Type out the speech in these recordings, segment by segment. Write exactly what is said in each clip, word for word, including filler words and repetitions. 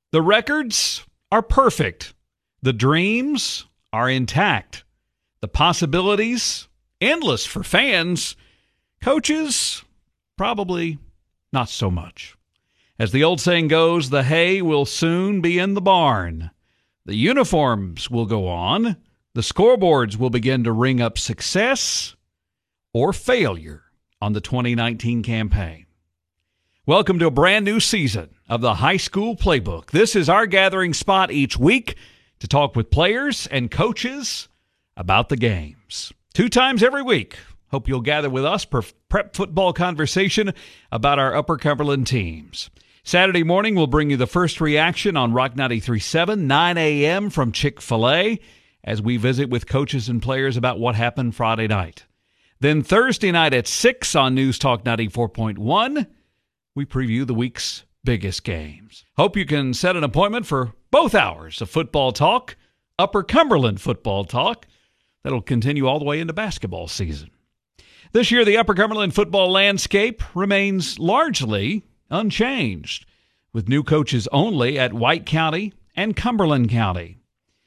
The records are perfect. The dreams are intact. The possibilities, endless for fans. Coaches, probably not so much. As the old saying goes, the hay will soon be in the barn. The uniforms will go on. The scoreboards will begin to ring up success or failure on the twenty nineteen campaign. Welcome to a brand new season of the High School Playbook. This is our gathering spot each week to talk with players and coaches about the games. Two times every week. Hope you'll gather with us for prep football conversation about our Upper Cumberland teams. Saturday morning, we'll bring you the first reaction on Rock ninety-three point seven, nine a.m. from Chick-fil-A as we visit with coaches and players about what happened Friday night. Then Thursday night at six on News Talk ninety-four point one, we preview the week's biggest games. Hope you can set an appointment for both hours of football talk, Upper Cumberland football talk, that'll continue all the way into basketball season. This year, the Upper Cumberland football landscape remains largely unchanged, with new coaches only at White County and Cumberland County.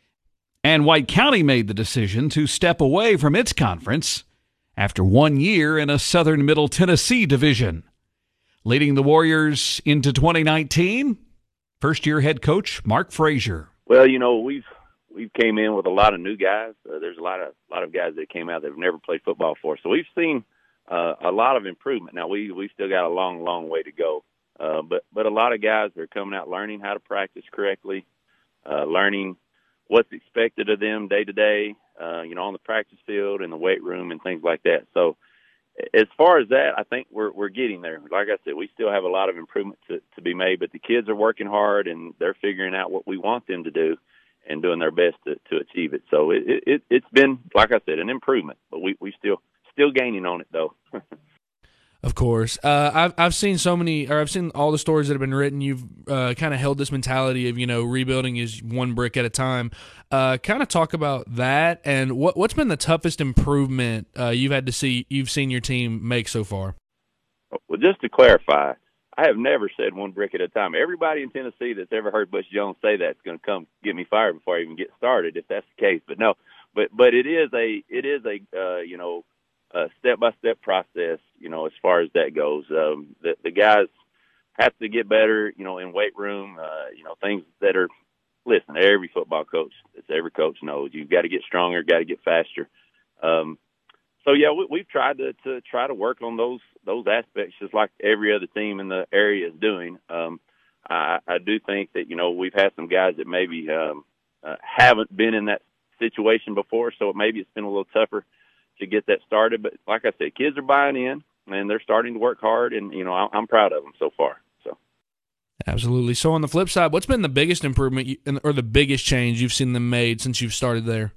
And White County made the decision to step away from its conference after one year in a Southern Middle Tennessee division. Leading the Warriors into twenty nineteen, first-year head coach Mark Frazier. Well, you know, we've we've came in with a lot of new guys. Uh, there's a lot of a lot of guys that came out that have never played football before. So we've seen uh, a lot of improvement. Now we we still got a long, long way to go. Uh, but but a lot of guys are coming out learning how to practice correctly, uh, learning what's expected of them day to day. Uh, you know, on the practice field, in the weight room, and things like that. So as far as that, I think we're we're getting there. Like I said, we still have a lot of improvement to, to be made, but the kids are working hard and they're figuring out what we want them to do and doing their best to, to achieve it. So it, it it's been, like I said, an improvement, but we we still still gaining on it though. Of course. Uh, I've I've seen so many, or I've seen all the stories that have been written. You've uh, kind of held this mentality of, you know, rebuilding is one brick at a time. Uh, kind of talk about that and what what's been the toughest improvement uh, you've had to see you've seen your team make so far. Well, just to clarify, I have never said one brick at a time. Everybody in Tennessee that's ever heard Butch Jones say that is going to come get me fired before I even get started, if that's the case. But no, but but it is a it is a uh, you know. Uh, step-by-step process, you know, as far as that goes. Um, the, the guys have to get better, you know, in weight room, uh, you know, things that are, listen, every football coach, as every coach knows, you've got to get stronger, got to get faster. Um, so, yeah, we, we've tried to, to try to work on those those aspects just like every other team in the area is doing. Um, I, I do think that, you know, we've had some guys that maybe um, uh, haven't been in that situation before, so maybe it's been a little tougher to get that started. But like I said, kids are buying in and they're starting to work hard, and, you know, I'm proud of them so far. So, absolutely. So on the flip side, what's been the biggest improvement you, or the biggest change you've seen them made since you've started there?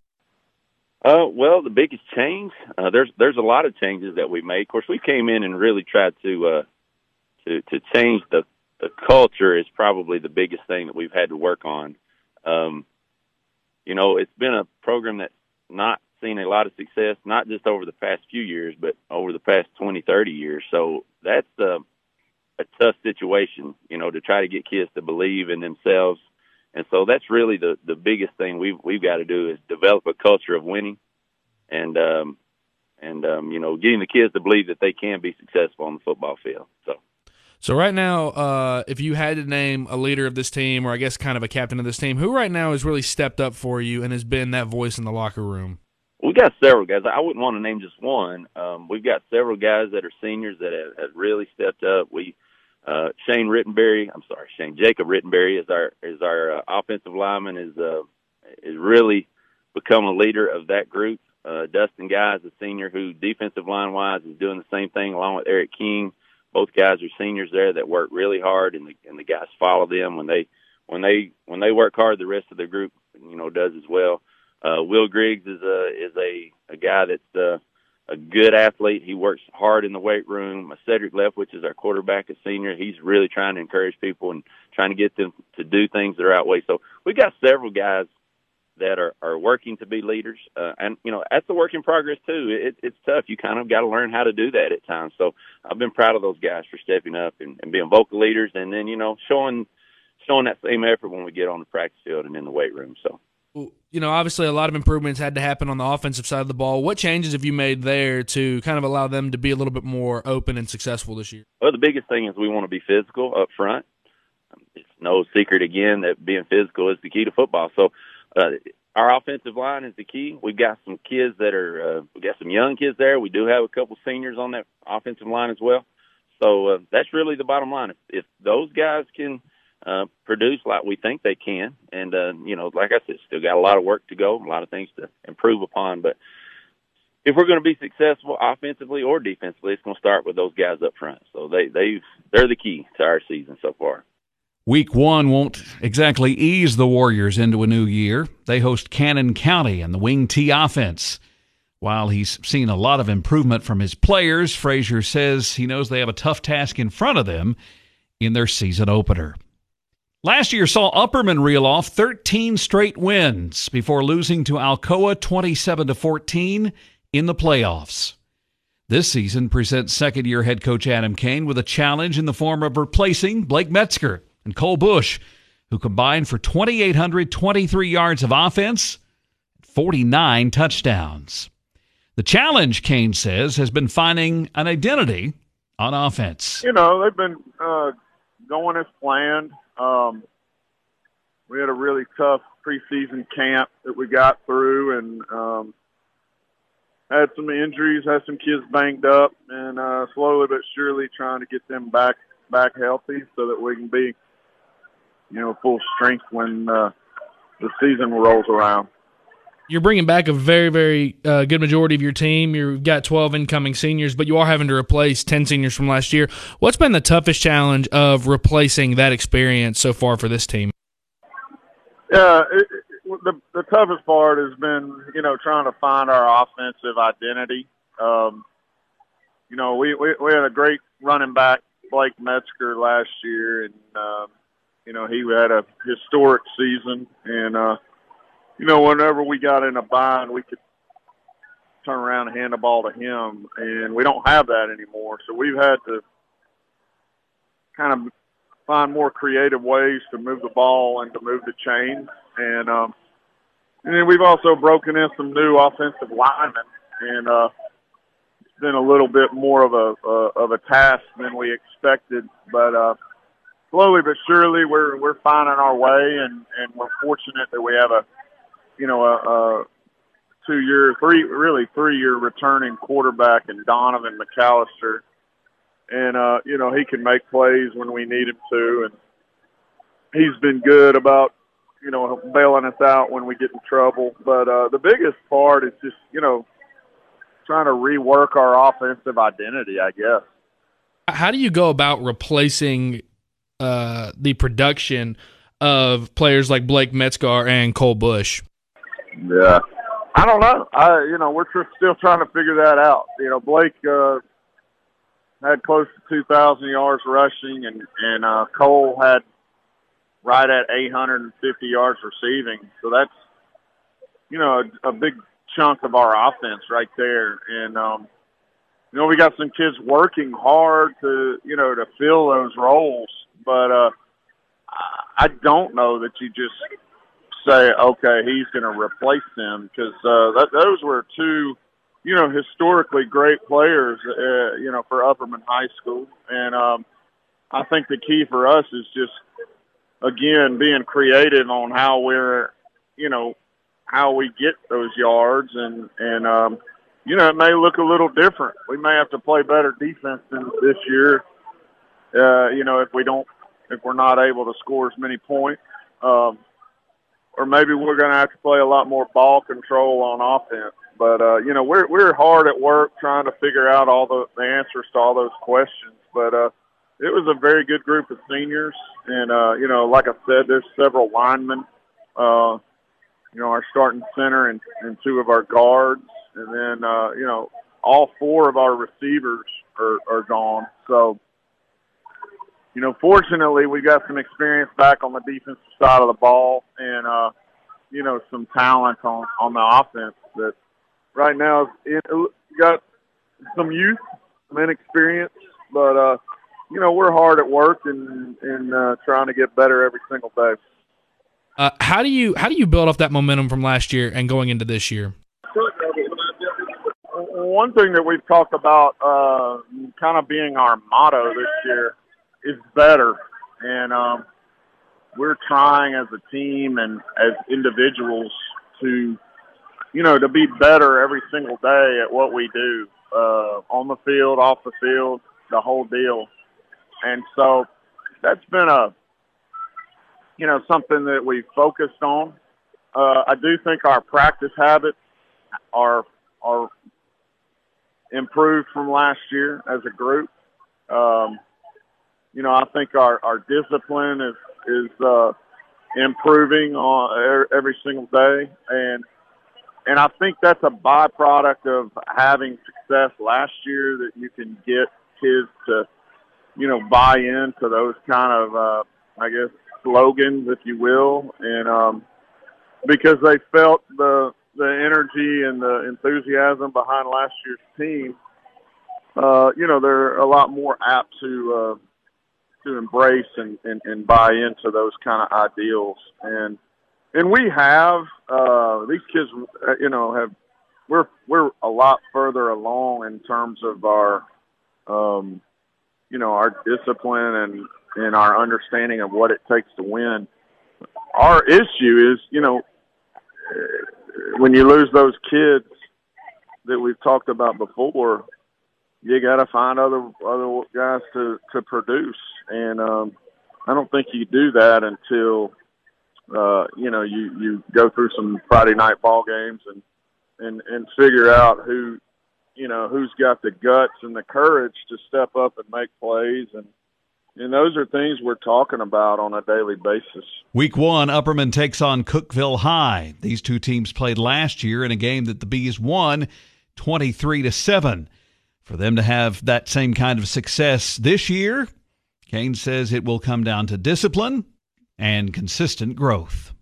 Uh, well, the biggest change, uh, there's, there's a lot of changes that we made. Of course, we came in and really tried to, uh, to, to change the, the culture is probably the biggest thing that we've had to work on. Um, you know, it's been a program that's not seen a lot of success, not just over the past few years, but over the past twenty, thirty years. So that's uh, a tough situation, you know, to try to get kids to believe in themselves. And so that's really the, the biggest thing we've, we've got to do is develop a culture of winning and, um, and um, you know, getting the kids to believe that they can be successful on the football field. So. So right now, uh, if you had to name a leader of this team, or I guess kind of a captain of this team, who right now has really stepped up for you and has been that voice in the locker room? We got several guys. I wouldn't want to name just one. Um, we've got several guys that are seniors that have, have really stepped up. We, uh, Shane Rittenberry, I'm sorry, Shane Jacob Rittenberry is our is our uh, offensive lineman. is uh, is really become a leader of that group. Uh, Dustin Guy is a senior who, defensive line wise, is doing the same thing along with Eric King. Both guys are seniors there that work really hard, and the and the guys follow them when they when they when they work hard. The rest of the group, you know, does as well. Uh, Will Griggs is a is a, a guy that's uh, a good athlete. He works hard in the weight room. Cedric Leftwich is our quarterback, a senior. He's really trying to encourage people and trying to get them to do things the right way. So we've got several guys that are, are working to be leaders. Uh, and, you know, that's a work in progress, too. It, it's tough. You kind of got to learn how to do that at times. So I've been proud of those guys for stepping up and, and being vocal leaders and then, you know, showing showing that same effort when we get on the practice field and in the weight room. So, you know, obviously a lot of improvements had to happen on the offensive side of the ball. What changes have you made there to kind of allow them to be a little bit more open and successful this year? Well, the biggest thing is we want to be physical up front. It's no secret, again, that being physical is the key to football. So uh, our offensive line is the key. We've got some kids that are uh, – we've got some young kids there. We do have a couple seniors on that offensive line as well. So uh, that's really the bottom line. If, if those guys can – Uh, produce like we think they can. And, uh, you know, like I said, still got a lot of work to go, a lot of things to improve upon. But if we're going to be successful offensively or defensively, it's going to start with those guys up front. So they, they've, they're the key to our season so far. Week one won't exactly ease the Warriors into a new year. They host Cannon County and the Wing T offense. While he's seen a lot of improvement from his players, Frazier says he knows they have a tough task in front of them in their season opener. Last year saw Upperman reel off thirteen straight wins before losing to Alcoa twenty-seven to fourteen in the playoffs. This season presents second-year head coach Adam Kane with a challenge in the form of replacing Blake Metzger and Cole Bush, who combined for two thousand eight hundred twenty-three yards of offense and forty-nine touchdowns. The challenge, Kane says, has been finding an identity on offense. You know, they've been uh, going as planned. Um, we had a really tough preseason camp that we got through, and um, had some injuries, had some kids banged up, and uh, slowly but surely trying to get them back back healthy so that we can be, you know, full strength when uh, the season rolls around. You're bringing back a very, very uh, good majority of your team. You've got twelve incoming seniors, but you are having to replace ten seniors from last year. What's been the toughest challenge of replacing that experience so far for this team? Yeah, it, it, the, the toughest part has been, you know, trying to find our offensive identity. Um, you know, we, we, we had a great running back, Blake Metzger, last year, and, um, you know, he had a historic season, and, uh, you know, whenever we got in a bind, we could turn around and hand the ball to him, and we don't have that anymore. So we've had to kind of find more creative ways to move the ball and to move the chains. And, um, and then we've also broken in some new offensive linemen, and uh, it's been a little bit more of a uh, of a task than we expected. But uh, slowly but surely, we're we're finding our way, and, and we're fortunate that we have a you know, a, a two-year, three, really three-year returning quarterback in Donovan McAllister. And, uh, you know, he can make plays when we need him to. And he's been good about, you know, bailing us out when we get in trouble. But uh, the biggest part is just, you know, trying to rework our offensive identity, I guess. How do you go about replacing uh, the production of players like Blake Metzger and Cole Bush? Yeah, I don't know. I, you know, we're tr- still trying to figure that out. You know, Blake uh, had close to two thousand yards rushing, and and uh, Cole had right at eight hundred fifty yards receiving. So that's, you know, a, a big chunk of our offense right there. And um, you know, we got some kids working hard to, you know, to fill those roles. But uh, I don't know that you just say, okay, he's going to replace them, because uh, that, those were two, you know, historically great players, uh, you know, for Upperman High School. And um, I think the key for us is just, again, being creative on how we're, you know, how we get those yards. And, and um, you know, it may look a little different. We may have to play better defense than this year, uh, you know, if we don't, if we're not able to score as many points. Um, or maybe we're going to have to play a lot more ball control on offense. But, uh, you know, we're we're hard at work trying to figure out all the, the answers to all those questions. But uh, it was a very good group of seniors. And, uh, you know, like I said, there's several linemen, uh, you know, our starting center and, and two of our guards. And then, uh, you know, all four of our receivers are, are gone. So, you know, fortunately, we got some experience back on the defensive side of the ball, and, uh, you know, some talent on, on the offense that right now is in, got some youth, some inexperience, but, uh, you know, we're hard at work and, and uh, trying to get better every single day. Uh, how do you how do you build off that momentum from last year and going into this year? One thing that we've talked about uh, kind of being our motto this year is better. And um, we're trying as a team and as individuals to, you know, to be better every single day at what we do, uh, on the field, off the field, the whole deal. And so that's been a, you know, something that we've focused on. Uh, I do think our practice habits are are improved from last year as a group. Um, you know, I think our, our discipline is is uh, improving on every single day, and and I think that's a byproduct of having success last year, that you can get kids to, you know, buy into those kind of, uh, I guess, slogans, if you will, and um, because they felt the the energy and the enthusiasm behind last year's team, uh, you know, they're a lot more apt to uh, to embrace and, and, and buy into those kind of ideals. And and we have uh, these kids, you know, have we're we're a lot further along in terms of our, um, you know, our discipline and and our understanding of what it takes to win. Our issue is, you know, when you lose those kids that we've talked about before, you got to find other other guys to, to produce. And um, I don't think you do that until, uh, you know, you, you go through some Friday night ball games and, and, and figure out who, you know, who's got the guts and the courage to step up and make plays. And, And those are things we're talking about on a daily basis. Week one, Upperman takes on Cookeville High. These two teams played last year in a game that the Bees won twenty-three to seven. For them to have that same kind of success this year, Kane says it will come down to discipline and consistent growth.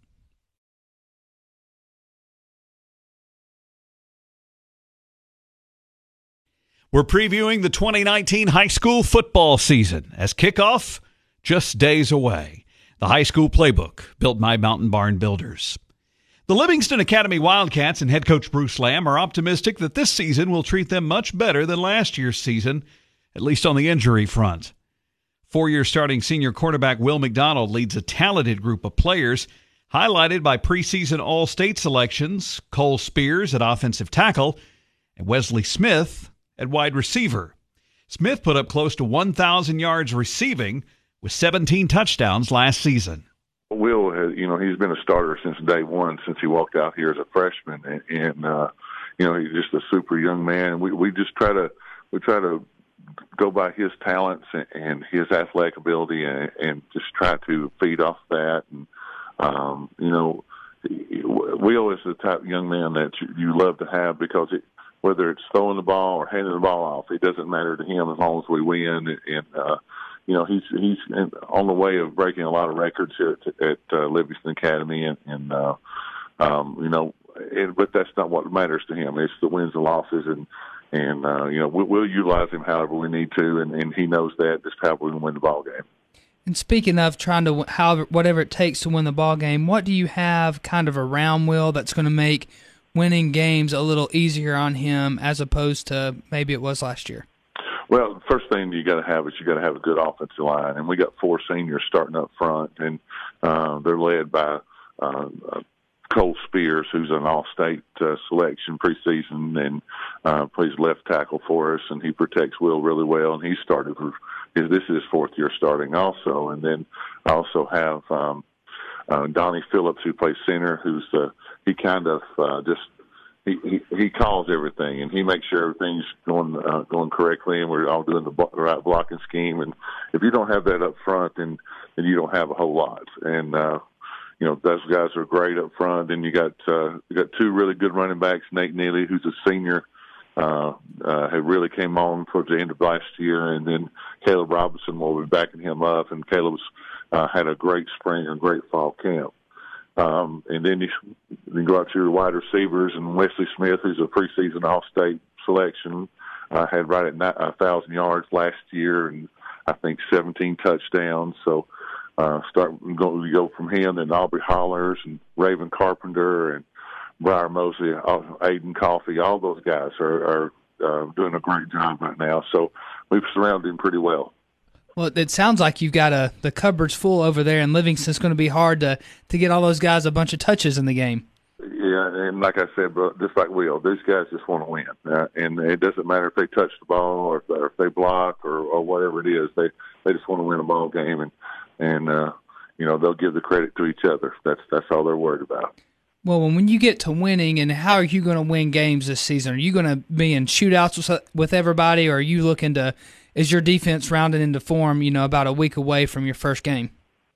We're previewing the twenty nineteen high school football season as kickoff just days away. The high school playbook built by Mountain Barn Builders. The Livingston Academy Wildcats and head coach Bruce Lamb are optimistic that this season will treat them much better than last year's season, at least on the injury front. Four-year starting senior quarterback Will McDonald leads a talented group of players, highlighted by preseason All-State selections Cole Spears at offensive tackle and Wesley Smith at wide receiver. Smith put up close to one thousand yards receiving with seventeen touchdowns last season. Will, has, you know, he's been a starter since day one, since he walked out here as a freshman, and, and uh, you know, he's just a super young man. We we just try to we try to go by his talents and, and his athletic ability, and, and just try to feed off that. And um, you know, Will is the type of young man that you, you love to have, because it, whether it's throwing the ball or handing the ball off, it doesn't matter to him as long as we win. And, and uh, you know, he's he's on the way of breaking a lot of records here at, at uh, Livingston Academy, and, and uh, um, you know, it, but that's not what matters to him. It's the wins and losses, and and uh, you know, we, we'll utilize him however we need to, and, and he knows that just how we can win the ball game. And speaking of trying to, however, whatever it takes to win the ball game, what do you have kind of around Will that's going to make winning games a little easier on him as opposed to maybe it was last year? Well, the first thing you got to have is you got to have a good offensive line, and we got four seniors starting up front, and uh, they're led by uh, uh, Cole Spears, who's an all-state uh, selection preseason, and uh, plays left tackle for us, and he protects Will really well, and he started for his, this is his fourth year starting also. And then I also have um, uh, Donnie Phillips, who plays center, who's uh, he kind of uh, just He, he he calls everything, and he makes sure everything's going uh, going correctly, and we're all doing the blo- right blocking scheme. And if you don't have that up front, then then you don't have a whole lot. And uh, you know, those guys are great up front. Then you got uh, you got two really good running backs. Nate Neely, who's a senior, uh, uh, had really came on towards the end of last year, and then Caleb Robinson will be backing him up. And Caleb's uh, had a great spring and great fall camp. Um, and then you, you go out to your wide receivers, and Wesley Smith, who's a preseason All-State selection, uh, had right at one thousand yards last year, and I think, seventeen touchdowns. So uh, start go, go from him, and Aubrey Hollers and Raven Carpenter and Briar Mosley, Aiden Coffey. All those guys are, are uh, doing a great job right now. So we've surrounded him pretty well. Well, it sounds like you've got a the cupboards full over there, and Livingston's going to be hard to to get all those guys a bunch of touches in the game. Yeah, and like I said, bro, just like Will, these guys just want to win, uh, and it doesn't matter if they touch the ball or if, or if they block or, or whatever it is. They they just want to win a ball game, and and uh, you know they'll give the credit to each other. That's that's all they're worried about. Well, when you get to winning, and how are you going to win games this season? Are you going to be in shootouts with, with everybody, or are you looking to? Is your defense rounded into form? You know, about a week away from your first game.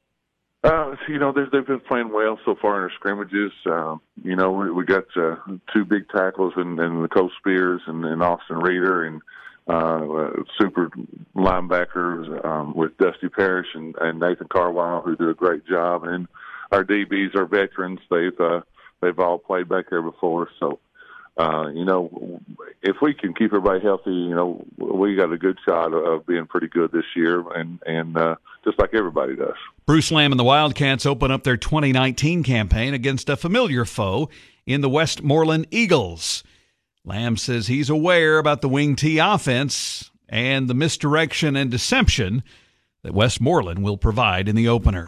Uh, you know, they've, they've been playing well so far in our scrimmages. Uh, you know, we, we got uh, two big tackles in, in the Cole Spears and, and Austin Reeder, and uh, uh, super linebackers um, with Dusty Parrish and, and Nathan Carwile, who do a great job. And our D Bs are veterans. They've uh, they've all played back there before. So, uh, you know, if we can keep everybody healthy, you know, we got a good shot of, of being pretty good this year, and and uh, just like everybody does. Bruce Lamb and the Wildcats open up their twenty nineteen campaign against a familiar foe in the Westmoreland Eagles. Lamb says he's aware about the wing T offense and the misdirection and deception that Westmoreland will provide in the opener.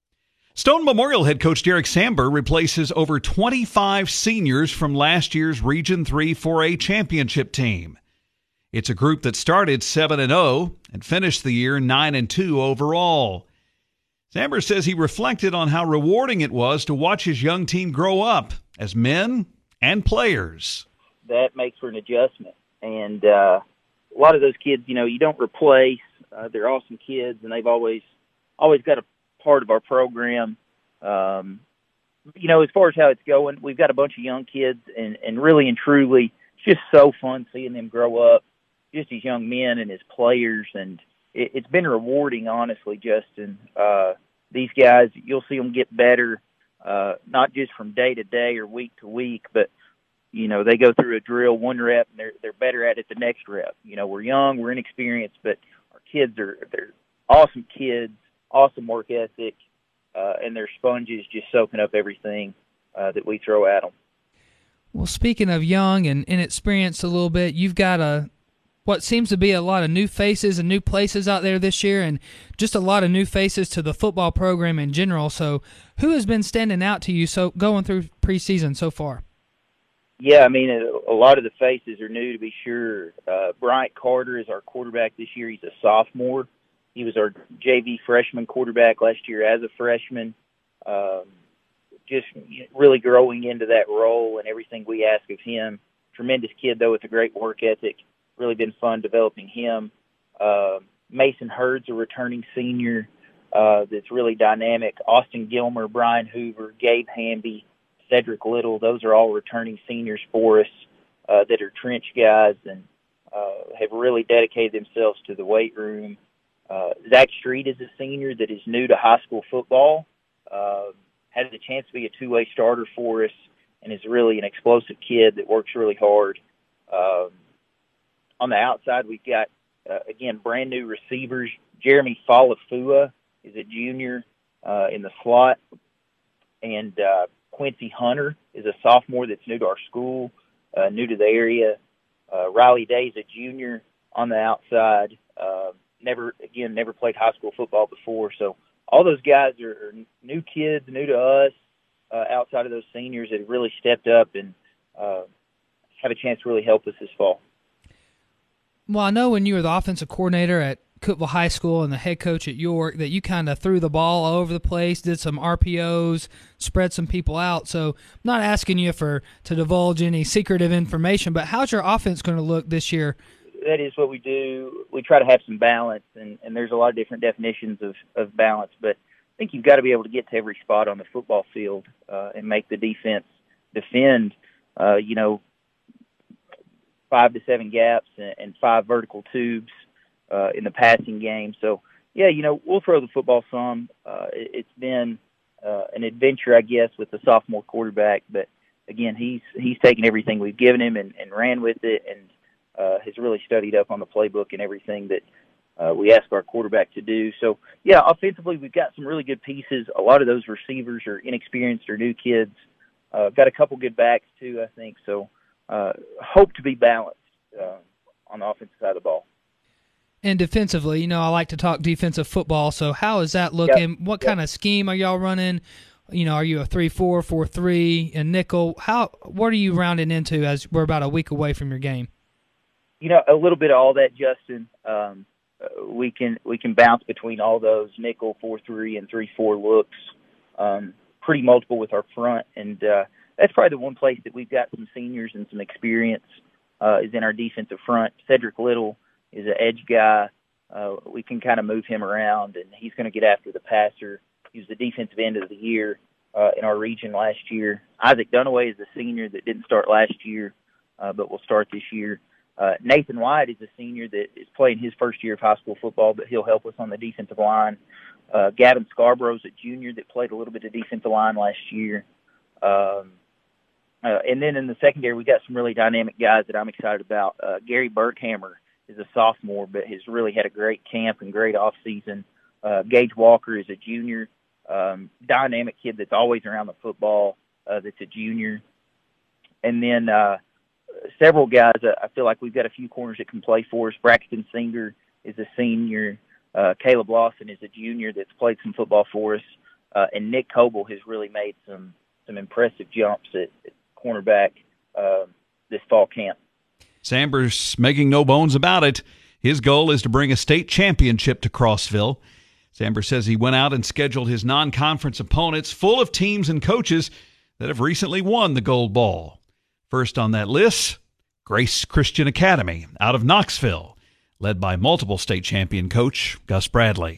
Stone Memorial head coach Derek Samber replaces over twenty-five seniors from last year's Region three four A championship team. It's a group that started seven and oh and finished the year nine and two overall. Samber says he reflected on how rewarding it was to watch his young team grow up as men and players. That makes for an adjustment. And uh, a lot of those kids, you know, you don't replace. Uh, they're awesome kids, and they've always always got a part of our program. Um, you know, as far as how it's going, we've got a bunch of young kids, and, and really and truly, it's just so fun seeing them grow up, just as young men and as players. And it, it's been rewarding, honestly, Justin. Uh, these guys, you'll see them get better, uh, not just from day to day or week to week, but, you know, they go through a drill one rep, and they're, they're better at it the next rep. You know, we're young, we're inexperienced, but our kids are, they're awesome kids, awesome work ethic, uh, and they're sponges just soaking up everything uh, that we throw at them. Well, speaking of young and inexperienced a little bit, you've got a what seems to be a lot of new faces and new places out there this year, and just a lot of new faces to the football program in general. So who has been standing out to you so going through preseason so far? Yeah, I mean, a, a lot of the faces are new, to be sure. Uh, Bryant Carter is our quarterback this year. He's a sophomore. He was our J V freshman quarterback last year as a freshman. Um, just really growing into that role and everything we ask of him. Tremendous kid, though, with a great work ethic. Really been fun developing him. Uh, Mason Hurd's a returning senior uh, that's really dynamic. Austin Gilmer, Brian Hoover, Gabe Hamby, Cedric Little, those are all returning seniors for us uh, that are trench guys and uh, have really dedicated themselves to the weight room. Uh, Zach Street is a senior that is new to high school football, uh, has a chance to be a two-way starter for us, and is really an explosive kid that works really hard. Um, on the outside, we've got, uh, again, brand new receivers. Jeremy Falafua is a junior uh, in the slot, and uh, Quincy Hunter is a sophomore that's new to our school, uh, new to the area. Uh, Riley Day is a junior on the outside. Uh, never, again, never played high school football before. So all those guys are, are new kids, new to us, uh, outside of those seniors that have really stepped up and uh, have a chance to really help us this fall. Well, I know when you were the offensive coordinator at Cookeville High School and the head coach at York that you kind of threw the ball all over the place, did some R P Os, spread some people out. So I'm not asking you for to divulge any secretive information, but how's your offense going to look this year? That is what we do. We try to have some balance, and, and there's a lot of different definitions of, of balance, but I think you've got to be able to get to every spot on the football field uh, and make the defense defend, uh, you know, five to seven gaps and, and five vertical tubes uh, in the passing game. So, yeah, you know, we'll throw the football some. Uh, it, it's been uh, an adventure, I guess, with the sophomore quarterback. But, again, he's he's taken everything we've given him and, and ran with it and uh, has really studied up on the playbook and everything that uh, we ask our quarterback to do. So, yeah, offensively, we've got some really good pieces. A lot of those receivers are inexperienced or new kids. Uh, got a couple good backs, too, I think. So, uh, hope to be balanced uh, on the offensive side of the ball. And defensively, you know, I like to talk defensive football, so how is that looking? Yep. What Yep. kind of scheme are y'all running? You know, are you a three four, four three, and nickel? How? What are you rounding into as we're about a week away from your game? You know, a little bit of all that, Justin. Um, uh, we can we can bounce between all those nickel, four three, and three four looks. Um, pretty multiple with our front, and uh, that's probably the one place that we've got some seniors and some experience uh, is in our defensive front. Cedric Little is an edge guy. Uh, we can kind of move him around, and he's going to get after the passer. He was the defensive end of the year uh, in our region last year. Isaac Dunaway is a senior that didn't start last year, uh, but will start this year. Uh, Nathan White is a senior that is playing his first year of high school football, but he'll help us on the defensive line. Uh, Gavin Scarborough is a junior that played a little bit of defensive line last year. Um, uh, and then in the secondary, we got some really dynamic guys that I'm excited about. Uh, Gary Berghammer is a sophomore, but has really had a great camp and great off season. Uh, Gage Walker is a junior, um, dynamic kid that's always around the football. Uh, that's a junior, and then uh, several guys. Uh, I feel like we've got a few corners that can play for us. Braxton Singer is a senior. Uh, Caleb Lawson is a junior that's played some football for us, uh, and Nick Coble has really made some some impressive jumps at, at cornerback uh, this fall camp. Sambers making no bones about it. His goal is to bring a state championship to Crossville. Sambers says he went out and scheduled his non-conference opponents full of teams and coaches that have recently won the gold ball. First on that list, Grace Christian Academy out of Knoxville, led by multiple state champion coach Gus Bradley.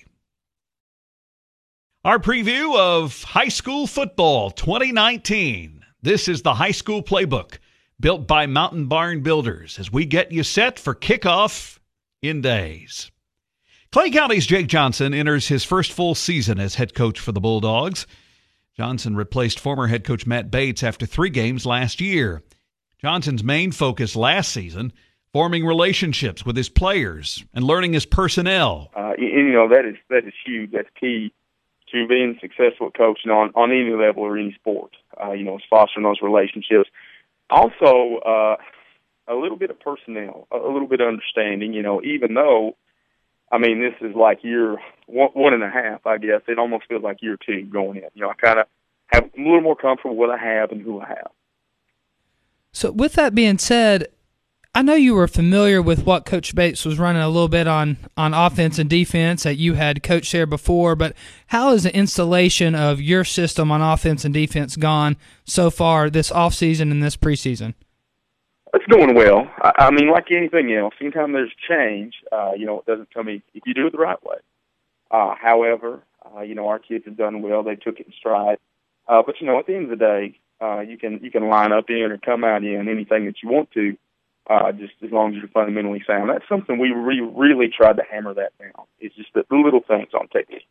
Our preview of high school football twenty nineteen. This is the high school playbook built by Mountain Barn Builders as we get you set for kickoff in days. Clay County's Jake Johnson enters his first full season as head coach for the Bulldogs. Johnson replaced former head coach Matt Bates after three games last year. Johnson's main focus last season, forming relationships with his players and learning his personnel. Uh, you, you know, that is that is huge. That's key to being successful at coaching on, on any level or any sport. Uh, you know, fostering those relationships. Also, uh, a little bit of personnel, a little bit of understanding, you know, even though, I mean, this is like year one, one and a half, I guess. It almost feels like year two going in. You know, I kind of have a little more comfortable with what I have and who I have. So with that being said, I know you were familiar with what Coach Bates was running a little bit on, on offense and defense, that you had coached there before, but how has the installation of your system on offense and defense gone so far this offseason and this preseason? It's going well. I, I mean, like anything else, anytime there's change, uh, you know, it doesn't come easy if you do it the right way. Uh, however, uh, you know, our kids have done well. They took it in stride. Uh, but, you know, at the end of the day, uh, you can you can line up in or come out in anything that you want to. Uh, just as long as you're fundamentally sound. That's something we re- really tried to hammer that down. It's just the little things on technique.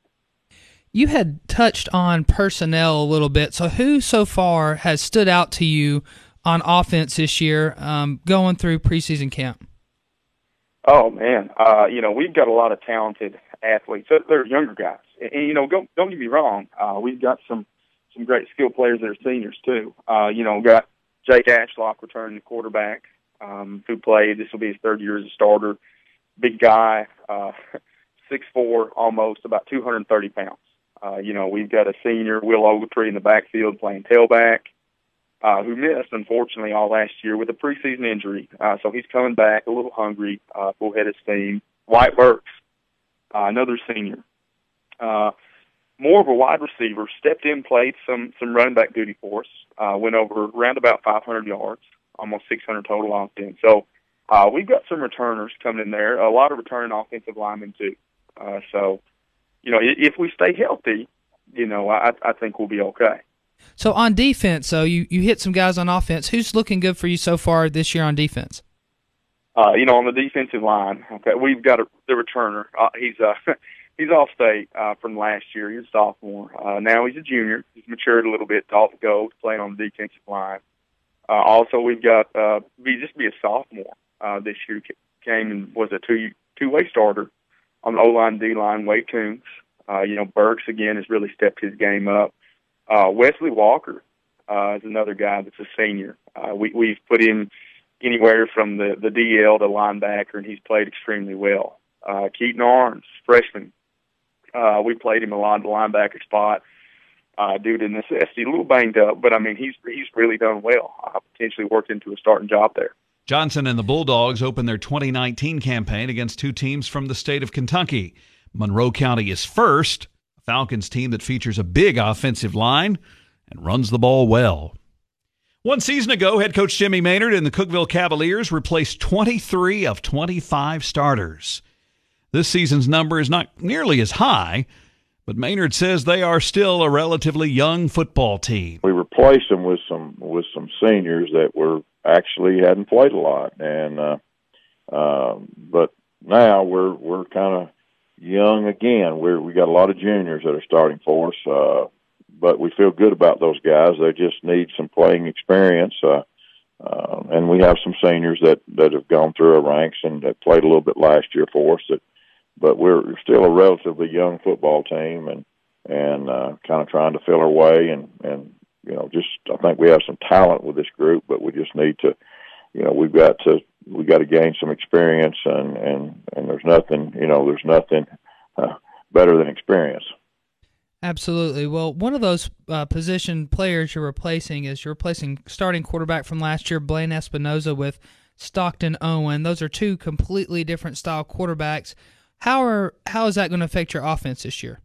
You had touched on personnel a little bit. So who so far has stood out to you on offense this year um, going through preseason camp? Oh, man. Uh, you know, we've got a lot of talented athletes. They're younger guys. And, and you know, don't, don't get me wrong. Uh, we've got some, some great skilled players that are seniors, too. Uh, you know, got Jake Ashlock returning the quarterback. Um, who played. This will be his third year as a starter. Big guy, uh, six foot four almost, about two hundred thirty pounds. Uh, you know, we've got a senior, Will Ogletree, in the backfield playing tailback, uh, who missed, unfortunately, all last year with a preseason injury. Uh, so he's coming back a little hungry, uh, full head of steam. White Burks, uh, another senior. Uh, more of a wide receiver, stepped in, played some, some running back duty for us, uh, went over around about five hundred yards. Almost six hundred total offense. So uh, we've got some returners coming in there, a lot of returning offensive linemen too. Uh, so, you know, if we stay healthy, you know, I, I think we'll be okay. So on defense, so you, you hit some guys on offense. Who's looking good for you so far this year on defense? Uh, you know, on the defensive line, okay, we've got a, the returner. Uh, he's uh, he's All-State uh, from last year. He's a sophomore. Uh, now he's a junior. He's matured a little bit to go to play on the defensive line. Uh, also, we've got uh, be just be a sophomore uh, this year. Came and was a two two two-way starter on the O-line, D-line, Wade Coombs. Uh, you know, Burks, again, has really stepped his game up. Uh, Wesley Walker uh, is another guy that's a senior. Uh, we, we've put him anywhere from the, the D L to linebacker, and he's played extremely well. Uh, Keaton Arms, freshman. Uh, we played him a lot at the linebacker spot uh, due to necessity. A little banged up, but, I mean, he's he's really done well. Uh, potentially worked into a starting job there. Johnson and the Bulldogs open their twenty nineteen campaign against two teams from the state of Kentucky. Monroe County is first, a Falcons team that features a big offensive line and runs the ball well. One season ago, head coach Jimmy Maynard and the Cookeville Cavaliers replaced twenty-three of twenty-five starters. This season's number is not nearly as high, but Maynard says they are still a relatively young football team. We replaced them with some with some seniors that were actually hadn't played a lot, and uh, uh, but now we're we're kind of young again. We're we got a lot of juniors that are starting for us, uh, but we feel good about those guys. They just need some playing experience, uh, uh, and we have some seniors that that have gone through our ranks and that played a little bit last year for us. That, but we're still a relatively young football team, and and uh, kind of trying to fill our way and and. You know, just I think we have some talent with this group, but we just need to, you know, we've got to we got to gain some experience, and and and there's nothing, you know, there's nothing uh, better than experience. Absolutely. Well, one of those uh, position players you're replacing is you're replacing starting quarterback from last year, Blaine Espinoza, with Stockton Owen. Those are two completely different style quarterbacks. How are how is that going to affect your offense this year?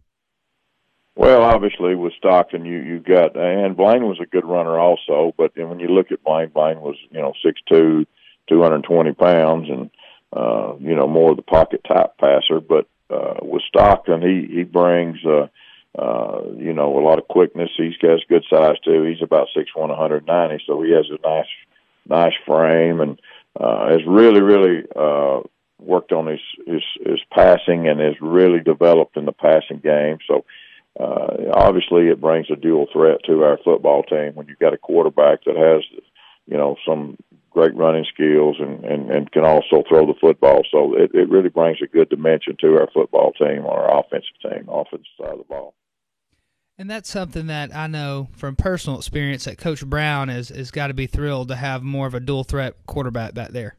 Well, obviously with Stockton, you you got, and Blaine was a good runner also. But when you look at Blaine, Blaine was you know six two, two hundred twenty pounds, and uh, you know more of the pocket type passer. But uh, with Stockton, he he brings uh, uh, you know a lot of quickness. He's got good size too. He's about six one, one hundred ninety, so he has a nice nice frame, and uh, has really really uh, worked on his, his his passing and has really developed in the passing game. So. Uh, obviously, it brings a dual threat to our football team when you've got a quarterback that has, you know, some great running skills and, and, and can also throw the football. So it, it really brings a good dimension to our football team, our offensive team, offensive side of the ball. And that's something that I know from personal experience that Coach Brown has has got to be thrilled to have more of a dual threat quarterback back there.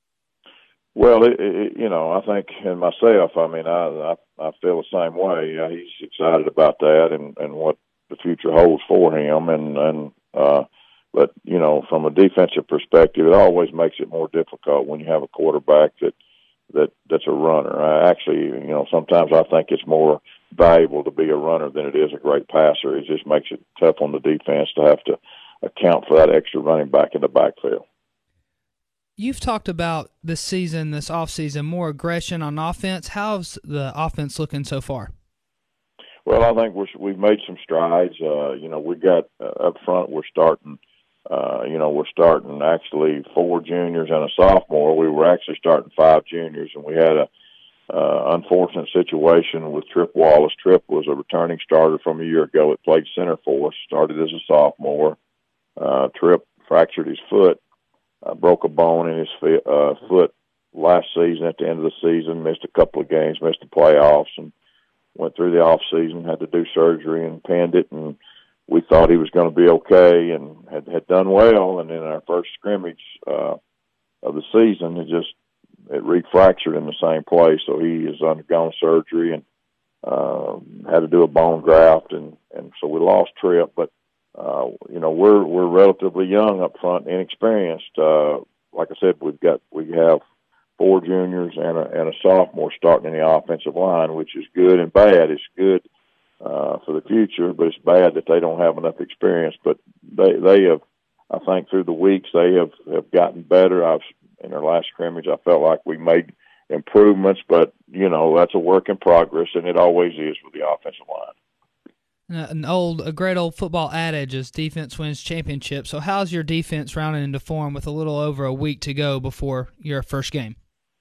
Well, it, it, you know, I think in myself, I mean, I, I I feel the same way. Uh, he's excited about that and, and what the future holds for him. And, and uh, but, you know, from a defensive perspective, it always makes it more difficult when you have a quarterback that, that that's a runner. I actually, you know, sometimes I think it's more valuable to be a runner than it is a great passer. It just makes it tough on the defense to have to account for that extra running back in the backfield. You've talked about this season, this offseason, more aggression on offense. How's the offense looking so far? Well, I think we're, we've made some strides. Uh, you know, we got uh, up front, we're starting, uh, you know, we're starting actually four juniors and a sophomore. We were actually starting five juniors, and we had a uh, unfortunate situation with Trip Wallace. Trip was a returning starter from a year ago. It played center for us, started as a sophomore. Uh, Trip fractured his foot. Uh, broke a bone in his fi- uh, foot last season at the end of the season, missed a couple of games, missed the playoffs, and went through the off season, had to do surgery and panned it, and we thought he was going to be okay and had, had done well. And in our first scrimmage uh, of the season, it just it refractured in the same place, so he has undergone surgery and uh, had to do a bone graft, and, and so we lost Trip, but Uh, you know, we're we're relatively young up front, inexperienced. Uh, like I said, we've got we have four juniors and a, and a sophomore starting in the offensive line, which is good and bad. It's good uh, for the future, but it's bad that they don't have enough experience. But they they have, I think, through the weeks they have, have gotten better. I've in our last scrimmage, I felt like we made improvements, but you know that's a work in progress, and it always is with the offensive line. An old, a great old football adage is defense wins championships. So how's your defense rounding into form with a little over a week to go before your first game?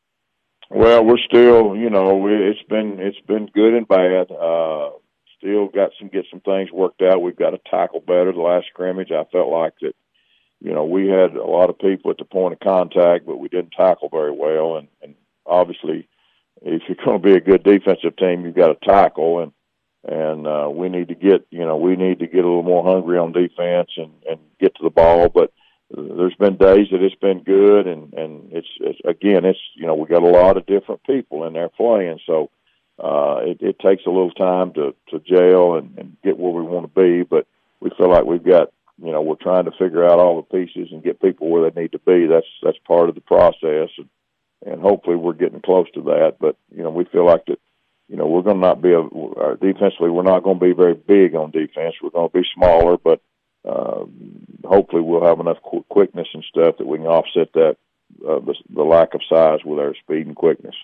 Well, we're still, you know, it's been it's been good and bad. Uh, still got some get some things worked out. We've got to tackle better. The last scrimmage, I felt like that, you know, we had a lot of people at the point of contact, but we didn't tackle very well, and, and obviously if you're going to be a good defensive team, you've got to tackle, and and uh, we need to get you know we need to get a little more hungry on defense and, and get to the ball. But there's been days that it's been good, and and it's, it's again it's you know we got a lot of different people in there playing, so uh, it, it takes a little time to to gel and, and get where we want to be. But we feel like we've got you know we're trying to figure out all the pieces and get people where they need to be. That's that's part of the process. And, And hopefully we're getting close to that. But, you know, we feel like that, you know, we're going to not be, a, our defensively, we're not going to be very big on defense. We're going to be smaller, but uh, hopefully we'll have enough qu- quickness and stuff that we can offset that, uh, the, the lack of size with our speed and quickness.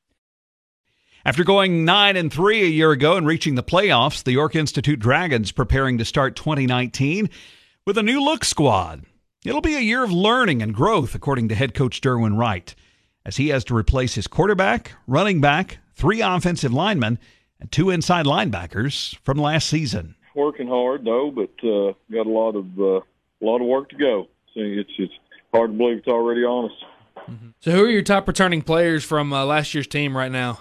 After going nine and three a year ago and reaching the playoffs, the York Institute Dragons preparing to start twenty nineteen with a new look squad. It'll be a year of learning and growth, according to head coach Derwin Wright, as he has to replace his quarterback, running back, three offensive linemen, and two inside linebackers from last season. Working hard though, but uh, got a lot of uh, a lot of work to go. So it's it's hard to believe it's already on us. Mm-hmm. So who are your top returning players from uh, last year's team right now?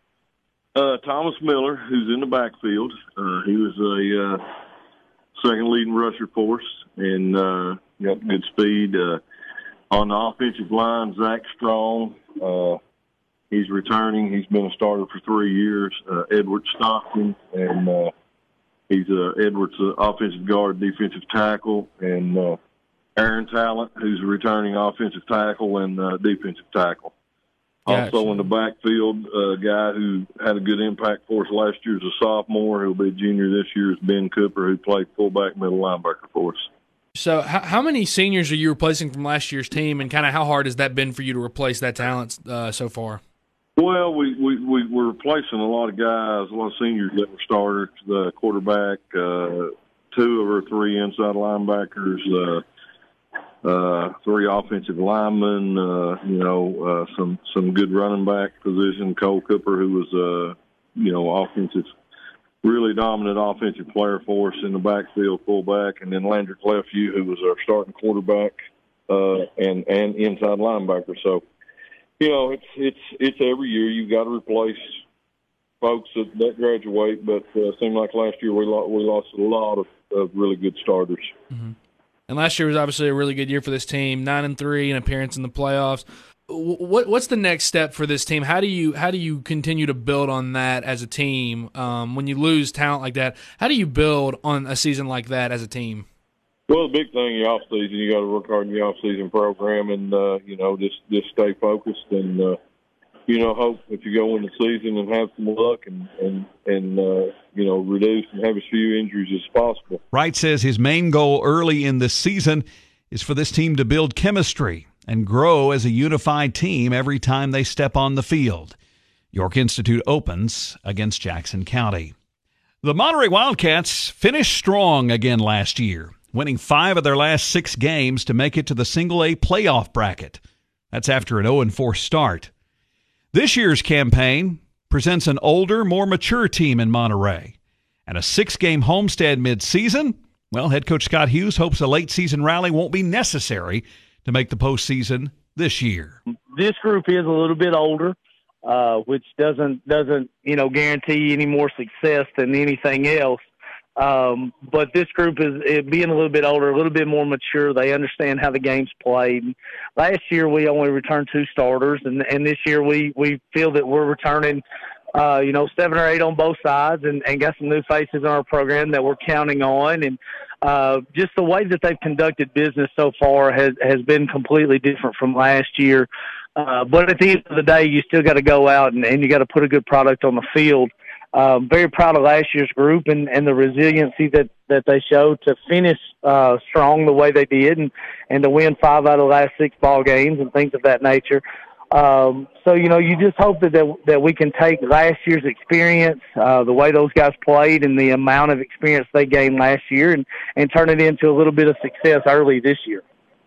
Uh, Thomas Miller, who's in the backfield. Uh, he was a uh, second leading rusher for us, and uh, got good speed. Uh, On the offensive line, Zach Strong, uh, he's returning. He's been a starter for three years. Uh, Edward Stockton, and uh, he's uh, Edward's uh, offensive guard, defensive tackle, and uh, Aaron Talent, who's a returning offensive tackle and uh, defensive tackle. Gotcha. Also in the backfield, a guy who had a good impact for us last year is a sophomore. He'll be a junior this year is Ben Cooper, who played fullback, middle linebacker for us. So how, how many seniors are you replacing from last year's team, and kind of how hard has that been for you to replace that talent uh, so far? Well, we, we, we, we're replacing a lot of guys, a lot of seniors that were starters, the quarterback, uh, two of our three inside linebackers, uh, uh, three offensive linemen, uh, you know, uh, some, some good running back position, Cole Cooper, who was, uh, you know, offensive really dominant offensive player for us in the backfield, fullback, and then Landry Clefview, who was our starting quarterback uh, and and inside linebacker. So, you know, it's it's it's every year you've got to replace folks that, that graduate. But uh, it seemed like last year we lost, we lost a lot of, of really good starters. Mm-hmm. And last year was obviously a really good year for this team, nine and three, an appearance in the playoffs. What what's the next step for this team? How do you how do you continue to build on that as a team? Um, when you lose talent like that, how do you build on a season like that as a team? Well, the big thing in the off season, you got to work hard in the off season program, and uh, you know just just stay focused, and uh, you know hope if you go in the season and have some luck, and and and uh, you know reduce and have as few injuries as possible. Wright says his main goal early in this season is for this team to build chemistry and grow as a unified team every time they step on the field. York Institute opens against Jackson County. The Monterey Wildcats finished strong again last year, winning five of their last six games to make it to the single-A playoff bracket. That's after an oh and four start. This year's campaign presents an older, more mature team in Monterey. And a six-game homestand mid-season, well, head coach Scott Hughes hopes a late-season rally won't be necessary to make the postseason this year. This group is a little bit older, uh, which doesn't doesn't you know guarantee any more success than anything else. Um, but this group is it being a little bit older, a little bit more mature. They understand how the game's played. Last year we only returned two starters, and, and this year we, we feel that we're returning uh, you know seven or eight on both sides, and, and got some new faces in our program that we're counting on. And Uh, just the way that they've conducted business so far has, has been completely different from last year. Uh, but at the end of the day, you still got to go out and, and you got to put a good product on the field. Um, very proud of last year's group and, and the resiliency that, that they showed to finish uh, strong the way they did and, and to win five out of the last six ball games and things of that nature. Um, so, you know, you just hope that, that that we can take last year's experience, uh, the way those guys played and the amount of experience they gained last year and, and turn it into a little bit of success early this year.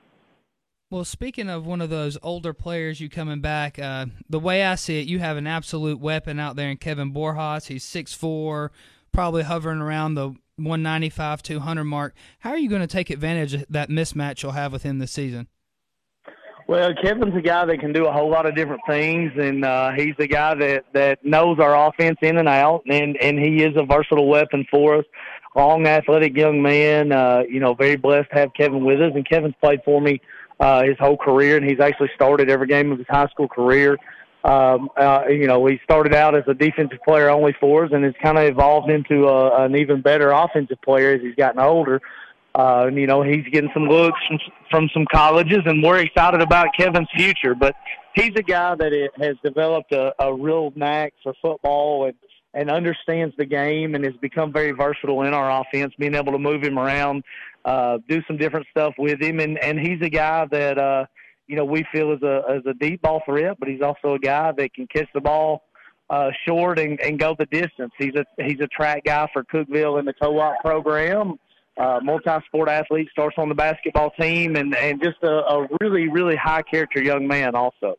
Well, speaking of one of those older players you coming back, uh, the way I see it, you have an absolute weapon out there in Kevin Borjas. He's six foot four, probably hovering around the one ninety-five, two hundred mark. How are you going to take advantage of that mismatch you'll have with him this season? Well, Kevin's a guy that can do a whole lot of different things, and uh, he's a guy that, that knows our offense in and out, and, and he is a versatile weapon for us. Long, athletic young man, uh, you know, very blessed to have Kevin with us, and Kevin's played for me uh, his whole career, and he's actually started every game of his high school career. Um, uh, you know, he started out as a defensive player only for us and has kind of evolved into a, an even better offensive player as he's gotten older. Uh, and, you know, he's getting some looks from, from some colleges, and we're excited about Kevin's future. But he's a guy that it has developed a, a real knack for football and, and understands the game and has become very versatile in our offense, being able to move him around, uh, do some different stuff with him. And, and he's a guy that, uh, you know, we feel is a, as a deep ball threat, but he's also a guy that can catch the ball uh, short and, and go the distance. He's a, he's a track guy for Cookeville in the co-op program. Uh, multi-sport athlete, starts on the basketball team, and, and just a, a really, really high-character young man also.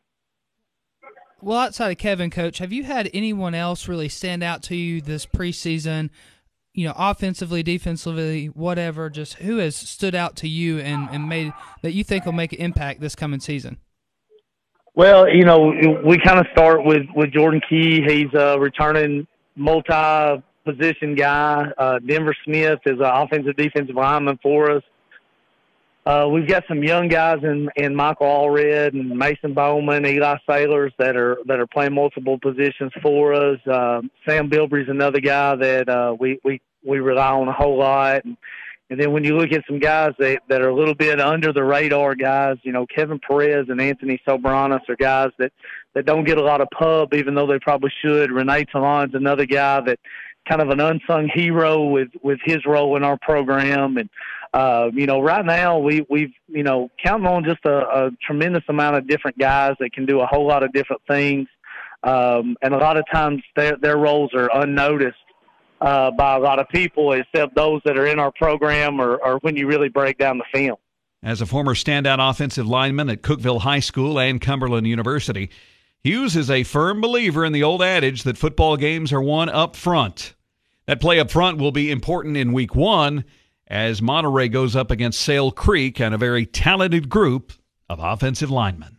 Well, outside of Kevin, Coach, have you had anyone else really stand out to you this preseason, you know, offensively, defensively, whatever, just who has stood out to you and, and made that you think will make an impact this coming season? Well, you know, we kind of start with, with Jordan Key. He's a returning multi- position guy. Uh, Denver Smith is an offensive defensive lineman for us. Uh, we've got some young guys in, in Michael Allred and Mason Bowman, Eli Sailors that are that are playing multiple positions for us. Uh, Sam Bilbrey's another guy that uh, we, we, we rely on a whole lot. And, and then when you look at some guys that, that are a little bit under the radar guys, you know, Kevin Perez and Anthony Sobranos are guys that, that don't get a lot of pub, even though they probably should. Renee Talon's another guy that kind of an unsung hero with, with his role in our program. And, uh, you know, right now we, we've, you know, counting on just a, a tremendous amount of different guys that can do a whole lot of different things. Um, and a lot of times their, their roles are unnoticed uh, by a lot of people, except those that are in our program or, or when you really break down the film. As a former standout offensive lineman at Cookeville High School and Cumberland University, Hughes is a firm believer in the old adage that football games are won up front. That play up front will be important in week one as Monterey goes up against Sale Creek and a very talented group of offensive linemen.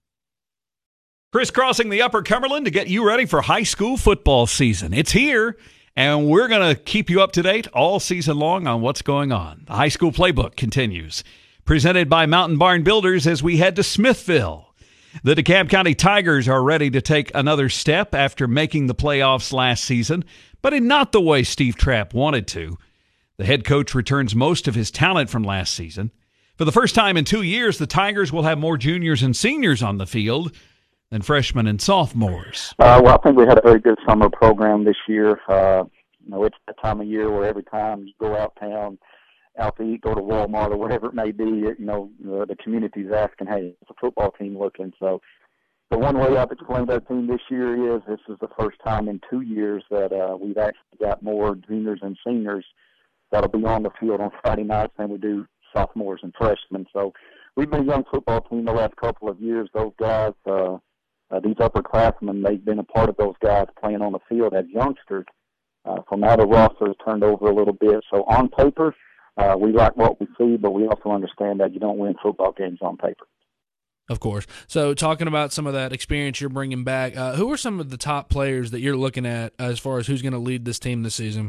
Crisscrossing the Upper Cumberland to get you ready for high school football season. It's here, and we're going to keep you up to date all season long on what's going on. The high school playbook continues. Presented by Mountain Barn Builders as we head to Smithville. The DeKalb County Tigers are ready to take another step after making the playoffs last season, but in not the way Steve Trapp wanted to. The head coach returns most of his talent from last season. For the first time in two years, the Tigers will have more juniors and seniors on the field than freshmen and sophomores. Uh, well, I think we had a very good summer program this year. Uh, you know, it's that time of year where every time you go out town, out to eat, go to Walmart or whatever it may be, you know, the, the community's asking, hey, it's a football team looking. So the one way I've explained our team this year is this is the first time in two years that uh, we've actually got more juniors and seniors that'll be on the field on Friday nights than we do sophomores and freshmen. So we've been a young football team the last couple of years. Those guys, uh, uh, these upperclassmen, they've been a part of those guys playing on the field as youngsters. Uh, so now the roster has turned over a little bit. So on paper, uh, we like what we see, but we also understand that you don't win football games on paper. Of course. So talking about some of that experience you're bringing back, uh, who are some of the top players that you're looking at as far as who's going to lead this team this season?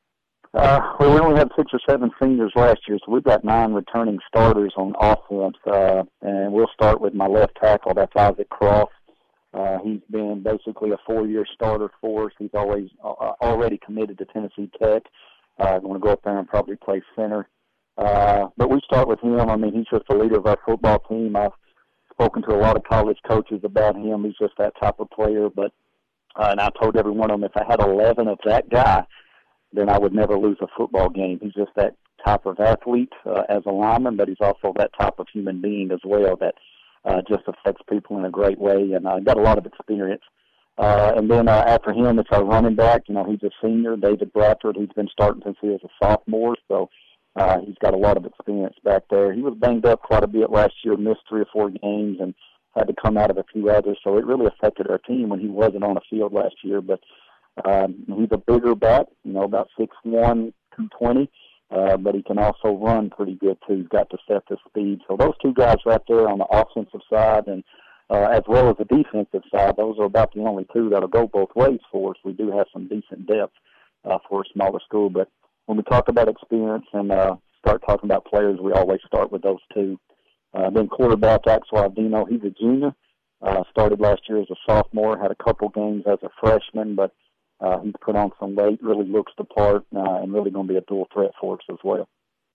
Uh, well, we only had six or seven seniors last year, so we've got nine returning starters on offense. Uh, and we'll start with my left tackle. That's Isaac Cross. Uh, he's been basically a four-year starter for us. He's always uh, already committed to Tennessee Tech. Uh, going to go up there and probably play center. Uh, but we start with him. I mean, he's just the leader of our football team. I've spoken to a lot of college coaches about him. He's just that type of player. But uh, and I told every one of them, if I had eleven of that guy, then I would never lose a football game. He's just that type of athlete uh, as a lineman, but he's also that type of human being as well that uh, just affects people in a great way. And uh, got a lot of experience. Uh, and then uh, after him, it's our running back. You know, he's a senior, David Bradford. He's been starting since he was a sophomore, so uh, he's got a lot of experience back there. He was banged up quite a bit last year, missed three or four games, and had to come out of a few others. So it really affected our team when he wasn't on the field last year. But um, he's a bigger back, you know, about six one, two twenty. uh, but he can also run pretty good too. He's got deceptive speed. So those two guys right there on the offensive side and uh, as well as the defensive side, those are about the only two that'll go both ways for us. We do have some decent depth uh, for a smaller school, but when we talk about experience and uh, start talking about players, we always start with those two. Uh, then quarterback Axel Aldino, he's a junior. Uh, started last year as a sophomore, had a couple games as a freshman, but uh, he's put on some weight, really looks the part, uh, and really going to be a dual threat for us as well.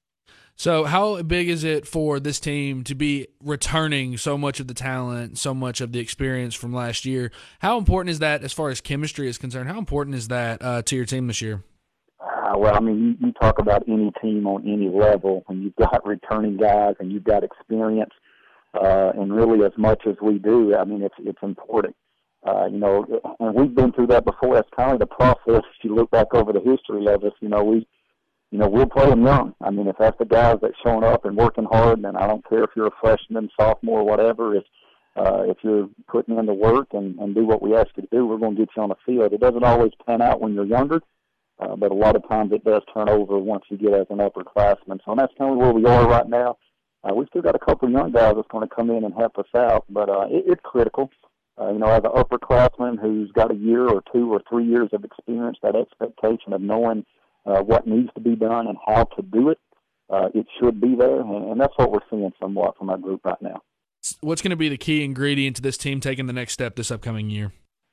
So how big is it for this team to be returning so much of the talent, so much of the experience from last year? How important is that as far as chemistry is concerned? How important is that uh, to your team this year? Uh, well, I mean, you, you talk about any team on any level, and you've got returning guys and you've got experience, uh, and really as much as we do, I mean, it's it's important. Uh, you know, and we've been through that before. That's kind of the process. If you look back over the history of us, you know, we, you know, we'll play them young. I mean, if that's the guys that's showing up and working hard, then I don't care if you're a freshman, sophomore, whatever. If uh, if you're putting in the work and, and do what we ask you to do, we're going to get you on the field. It doesn't always pan out when you're younger. Uh, but a lot of times it does turn over once you get as an upperclassman. So that's kind of where we are right now. Uh, we've still got a couple of young guys that's going to come in and help us out, but uh, it, it's critical. Uh, you know, as an upperclassman who's got a year or two or three years of experience, that expectation of knowing uh, what needs to be done and how to do it, uh, it should be there, and, and that's what we're seeing somewhat from our group right now. What's going to be the key ingredient to this team taking the next step this upcoming year?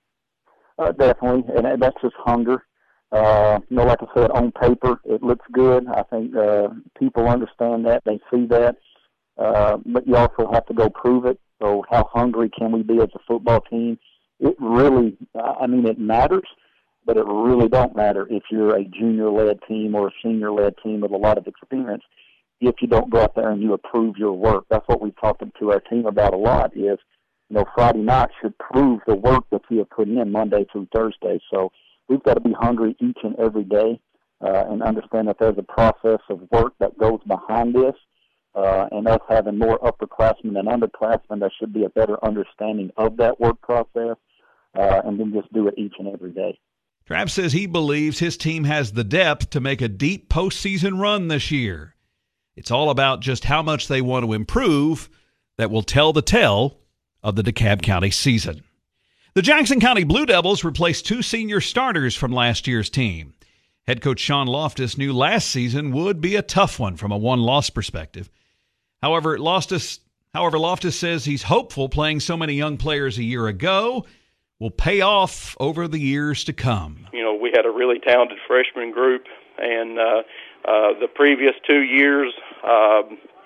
Uh, definitely, and that's just hunger. Uh, you know, like I said, on paper, it looks good. I think uh, people understand that. They see that. Uh, but you also have to go prove it. So how hungry can we be as a football team? It really, I mean, it matters, but it really don't matter if you're a junior-led team or a senior-led team with a lot of experience if you don't go out there and you approve your work. That's what we've talked to our team about a lot is, you know, Friday night should prove the work that we have put in Monday through Thursday. So we've got to be hungry each and every day uh, and understand that there's a process of work that goes behind this. Uh, and us having more upperclassmen than underclassmen, there should be a better understanding of that work process uh, and then just do it each and every day. Trav says he believes his team has the depth to make a deep postseason run this year. It's all about just how much they want to improve that will tell the tale of the DeKalb County season. The Jackson County Blue Devils replaced two senior starters from last year's team. Head coach Sean Loftus knew last season would be a tough one from a one-loss perspective. However, Loftus, however, Loftus says he's hopeful playing so many young players a year ago will pay off over the years to come. You know, we had a really talented freshman group, and uh, uh, the previous two years uh,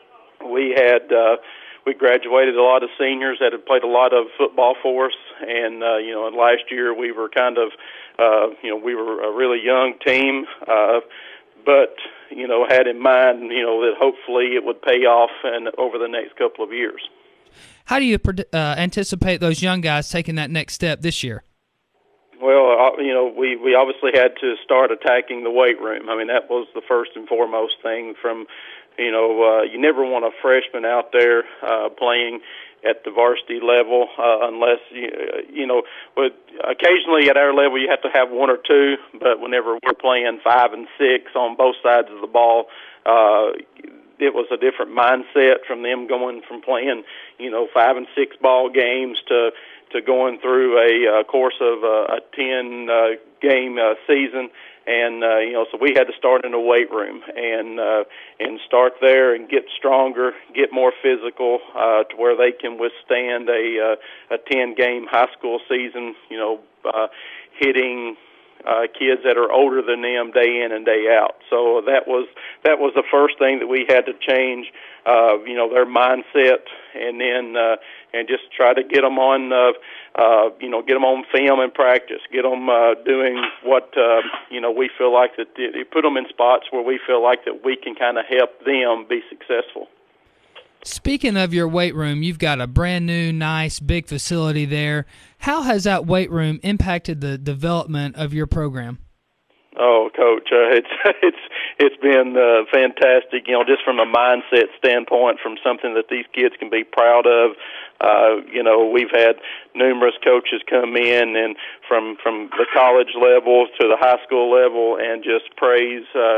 we had uh, we graduated a lot of seniors that had played a lot of football for us, and uh, you know, and last year we were kind of, uh, you know, we were a really young team, uh, but you know, had in mind, you know, that hopefully it would pay off and over the next couple of years. How do you uh, anticipate those young guys taking that next step this year? Well, uh, you know, we, we obviously had to start attacking the weight room. I mean, that was the first and foremost thing from, you know, uh, you never want a freshman out there uh, playing at the varsity level uh, unless, you, you know, but occasionally at our level you have to have one or two, but whenever we're playing five and six on both sides of the ball, uh, it was a different mindset from them going from playing, you know, five and six ball games to to going through a uh, course of uh, a ten uh, game uh, season, and uh, you know, so we had to start in the weight room and uh, and start there and get stronger, get more physical uh, to where they can withstand a uh, a ten game high school season. You know, uh, hitting uh, kids that are older than them day in and day out. So that was that was the first thing that we had to change. Uh, you know, their mindset, and then uh, and just try to get them on, uh, uh, you know, get them on film and practice, get them uh, doing what uh, you know we feel like that. They put them in spots where we feel like that we can kind of help them be successful. Speaking of your weight room, you've got a brand new, nice, big facility there. How has that weight room impacted the development of your program? Oh, Coach, uh, it's it's it's been uh, fantastic. You know, just from a mindset standpoint, from something that these kids can be proud of. Uh, you know, we've had numerous coaches come in and from from the college level to the high school level, and just praise uh,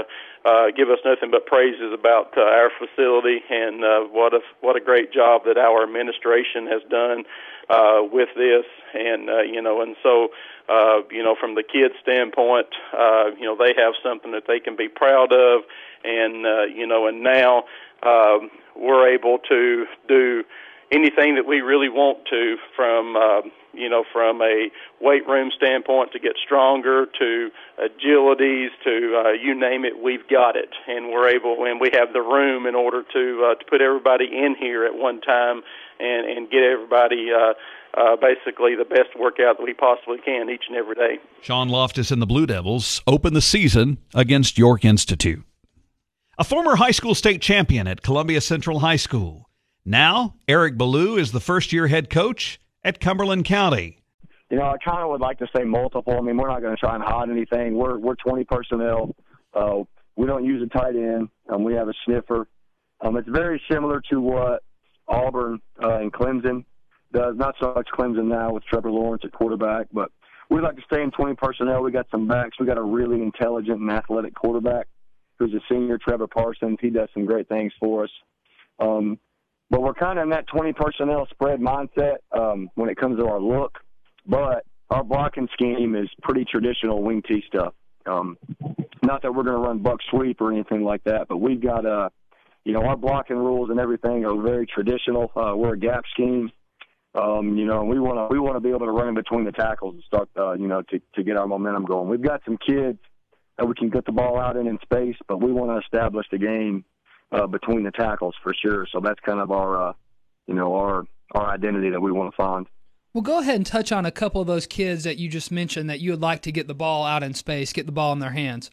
uh, give us nothing but praises about uh, our facility and uh, what a what a great job that our administration has done uh, with this. And uh, you know, and so uh, you know, from the kids' standpoint, uh, you know, they have something that they can be proud of, and uh, you know, and now uh, we're able to do anything that we really want to, from uh, you know, from a weight room standpoint, to get stronger, to agilities, to uh, you name it, we've got it, and we're able, and we have the room in order to uh, to put everybody in here at one time and and get everybody uh, uh, basically the best workout that we possibly can each and every day. Sean Loftus and the Blue Devils open the season against York Institute. A former high school state champion at Columbia Central High School. Now, Eric Ballou is the first-year head coach at Cumberland County. You know, I kind of would like to say multiple. I mean, we're not going to try and hide anything. We're we're twenty personnel. Uh, we don't use a tight end. Um, we have a sniffer. Um, it's very similar to what Auburn uh, and Clemson does. Not so much Clemson now with Trevor Lawrence at quarterback, but we like to stay in twenty personnel. We got some backs. We got a really intelligent and athletic quarterback who's a senior, Trevor Parsons. He does some great things for us. Um, But we're kind of in that twenty personnel spread mindset um, when it comes to our look. But our blocking scheme is pretty traditional wing T stuff. Um, not that we're going to run buck sweep or anything like that, but we've got, uh, you know, our blocking rules and everything are very traditional. Uh, we're a gap scheme. Um, you know, we want to we want to be able to run in between the tackles and start, uh, you know, to, to get our momentum going. We've got some kids that we can get the ball out in in space, but we want to establish the game Uh, between the tackles for sure. So that's kind of our, uh, you know, our our identity that we want to find. Well, go ahead and touch on a couple of those kids that you just mentioned that you would like to get the ball out in space, get the ball in their hands.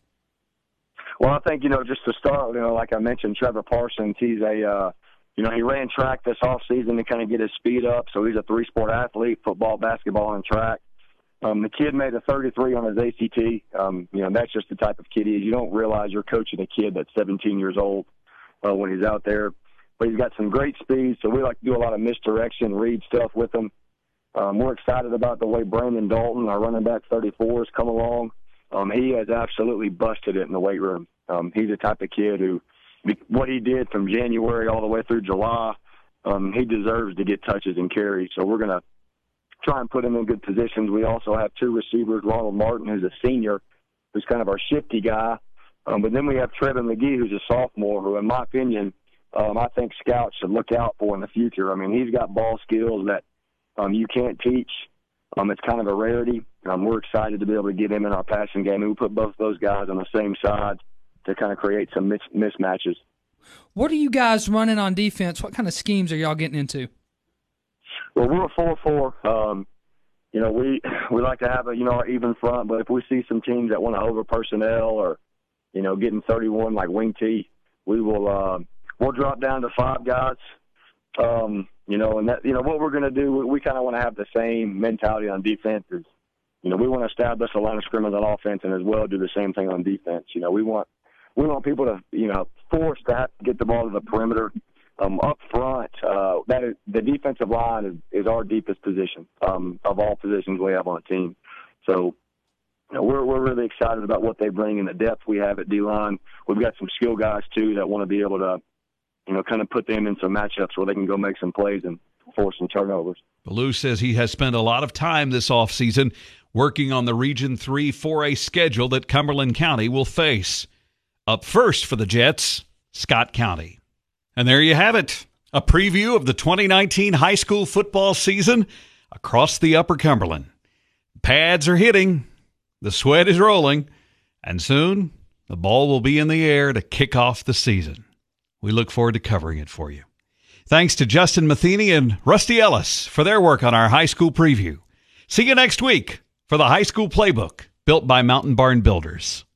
Well, I think, you know, just to start, you know, like I mentioned, Trevor Parsons, he's a, uh, you know, he ran track this off season to kind of get his speed up. So he's a three-sport athlete, football, basketball, and track. Um, the kid made a thirty-three on his A C T. Um, you know, that's just the type of kid he is. You don't realize you're coaching a kid that's seventeen years old. Uh, when he's out there. But he's got some great speed, so we like to do a lot of misdirection, read stuff with him. Um, we're excited about the way Brandon Dalton, our running back thirty-four, has come along. Um, he has absolutely busted it in the weight room. Um, he's the type of kid who, what he did from January all the way through July, um, he deserves to get touches and carries. So we're going to try and put him in good positions. We also have two receivers, Ronald Martin, who's a senior, who's kind of our shifty guy. Um, but then we have Trevin McGee, who's a sophomore, who, in my opinion, um, I think scouts should look out for in the future. I mean, he's got ball skills that um, you can't teach. Um, it's kind of a rarity. Um, we're excited to be able to get him in our passing game. And we put both those guys on the same side to kind of create some mis- mismatches. What are you guys running on defense? What kind of schemes are y'all getting into? Well, we're a four four. Um, you know, we we like to have a, you know, our even front, but if we see some teams that want to over personnel or you know, getting thirty-one like wing T, we will uh, we'll drop down to five guys. Um, you know, and that you know what we're going to do. We, we kind of want to have the same mentality on defense. Is, you know, we want to establish a line of scrimmage on offense, and as well do the same thing on defense. You know, we want we want people to you know force to have to get the ball to the perimeter. Um, up front, uh, that is, the defensive line is, is our deepest position um, of all positions we have on a team. So. You know, we're we're really excited about what they bring and the depth we have at D-line. We've got some skill guys, too, that want to be able to, you know, kind of put them in some matchups where they can go make some plays and force some turnovers. Ballou says he has spent a lot of time this offseason working on the Region three four A schedule that Cumberland County will face. Up first for the Jets, Scott County. And there you have it, a preview of the twenty nineteen high school football season across the Upper Cumberland. Pads are hitting. The sweat is rolling, and soon the ball will be in the air to kick off the season. We look forward to covering it for you. Thanks to Justin Matheny and Rusty Ellis for their work on our high school preview. See you next week for the High School Playbook, built by Mountain Barn Builders.